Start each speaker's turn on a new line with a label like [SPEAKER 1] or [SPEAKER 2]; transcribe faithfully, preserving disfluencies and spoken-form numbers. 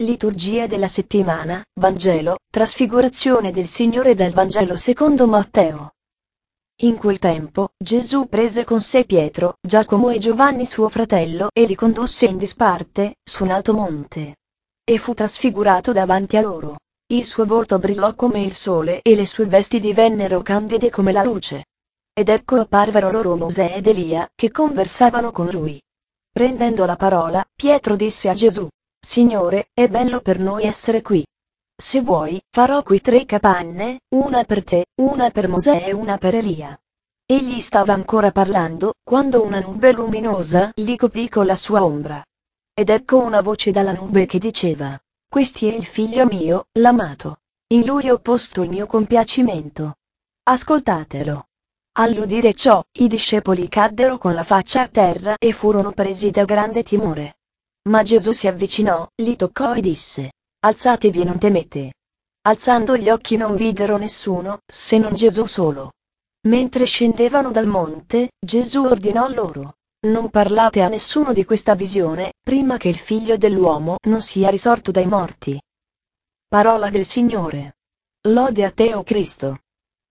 [SPEAKER 1] Liturgia della settimana, Vangelo, trasfigurazione del Signore dal Vangelo secondo Matteo. In quel tempo, Gesù prese con sé Pietro, Giacomo e Giovanni suo fratello e li condusse in disparte, su un alto monte. E fu trasfigurato davanti a loro. Il suo volto brillò come il sole e le sue vesti divennero candide come la luce. Ed ecco apparvero loro Mosè ed Elia, che conversavano con lui. Prendendo la parola, Pietro disse a Gesù: Signore, è bello per noi essere qui. Se vuoi, farò qui tre capanne, una per te, una per Mosè e una per Elia. Egli stava ancora parlando, quando una nube luminosa li coprì con la sua ombra. Ed ecco una voce dalla nube che diceva: Questi è il figlio mio, l'amato. In lui ho posto il mio compiacimento. Ascoltatelo. All'udire ciò, i discepoli caddero con la faccia a terra e furono presi da grande timore. Ma Gesù si avvicinò, li toccò e disse: Alzatevi e non temete. Alzando gli occhi non videro nessuno, se non Gesù solo. Mentre scendevano dal monte, Gesù ordinò loro: Non parlate a nessuno di questa visione, prima che il Figlio dell'uomo non sia risorto dai morti. Parola del Signore. Lode a te, o Cristo.